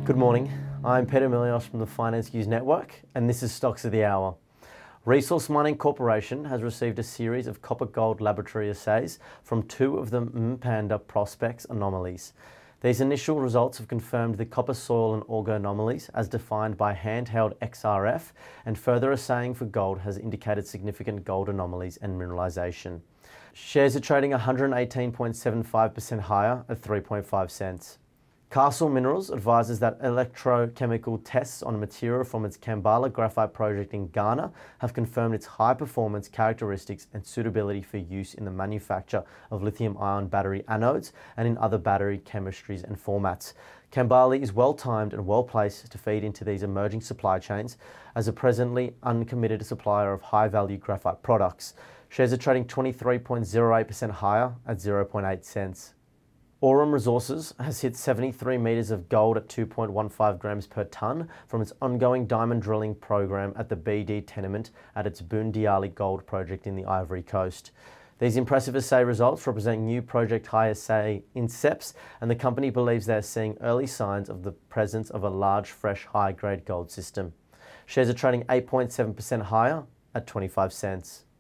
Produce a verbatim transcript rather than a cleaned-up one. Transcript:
Good morning, I'm Peter Milios from the Finance News Network, and this is Stocks of the Hour. Resource Mining Corporation has received a series of copper-gold laboratory assays from two of the Mpanda prospects anomalies. These initial results have confirmed the copper soil and auger anomalies as defined by handheld X R F, and further assaying for gold has indicated significant gold anomalies and mineralisation. Shares are trading one hundred eighteen point seven five percent higher at three point five cents. Castle Minerals advises that electrochemical tests on material from its Kambala graphite project in Ghana have confirmed its high performance characteristics and suitability for use in the manufacture of lithium-ion battery anodes and in other battery chemistries and formats. Kambala is well timed and well placed to feed into these emerging supply chains as a presently uncommitted supplier of high-value graphite products. Shares are trading twenty-three point zero eight percent higher at zero point eight cents. Aurum Resources has hit seventy-three metres of gold at two point one five grams per tonne from its ongoing diamond drilling program at the B D tenement at its Boundiali gold project in the Ivory Coast. These impressive assay results represent new project high assay incepts, and the company believes they are seeing early signs of the presence of a large, fresh, high-grade gold system. Shares are trading eight point seven percent higher at twenty-five cents.